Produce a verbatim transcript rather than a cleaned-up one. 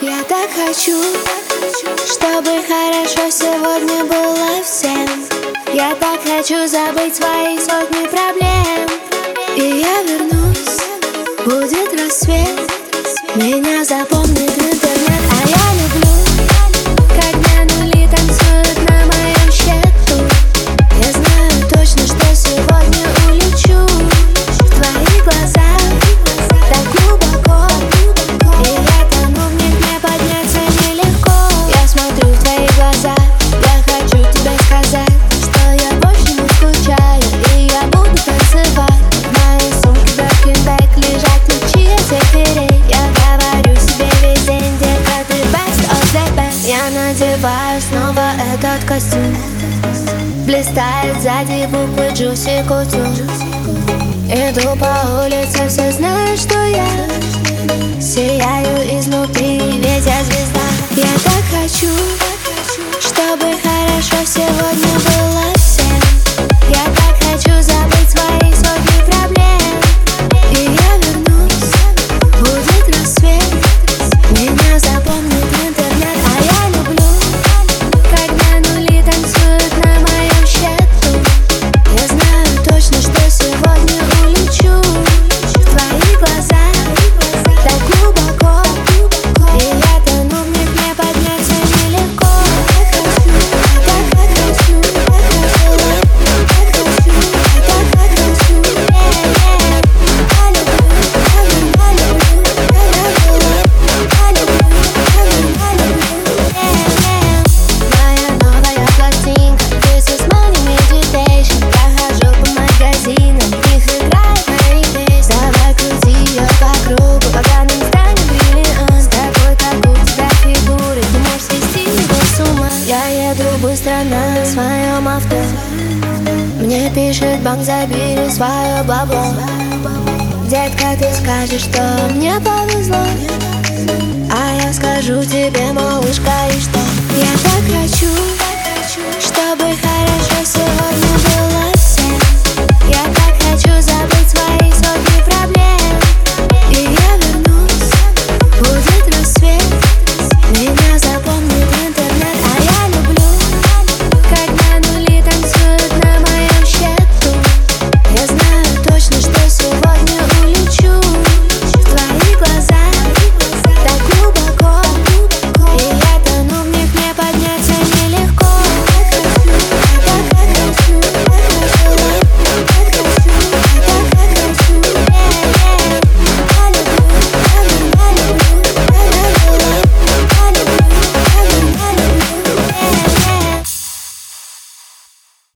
Я так хочу, чтобы хорошо сегодня было всем. Я так хочу забыть свои сотни проблем. И я вернусь, будет рассвет. Меня запомнит интернет. А я люблю, когда нули танцуют на моем счету. Я знаю точно, что сегодня улечу в твои глаза так глубоко. И я тону в них, мне подняться нелегко. Я смотрю в твои глаза, я хочу тебе сказать, что я больше не скучаю, и я буду танцевать. В моей сумке Birkin-bag лежат ключи от всех дверей. Я говорю себе весь день, детка, ты best of the best. Я надеваю снова этот костюм. Блистает сзади буквы Juicy Couture. Иду по улице, все знают, что я сияю изнутри, ведь я звезда. Я так хочу, чтобы хорошо сегодня было всем. Я так хочу забыть свои сотни проблем. И я вернусь, будет рассвет. Меня запомнит интернет. А я люблю, когда нули танцуют на моем счету. Я знаю точно, что сегодня улечу в твои глаза так глубоко. И я тону в них, мне подняться нелегко. Я так хочу, я так хочу, я так хочу, я так хочу, я люблю, я люблю, я люблю, я люблю, моя новая пластинка. This is morning meditation. Я хожу по магазинам, их играет мои песни. Давай крути ее по кругу, пока нам станет бриллиант. С такой, как у тебя фигуры, ты можешь свести его с ума. Я еду быстро на своем авто. Мне пишет банк, забери свое бабло. Детка, ты скажешь, что мне повезло, а я скажу тебе, малышка, и что? Я так хочу,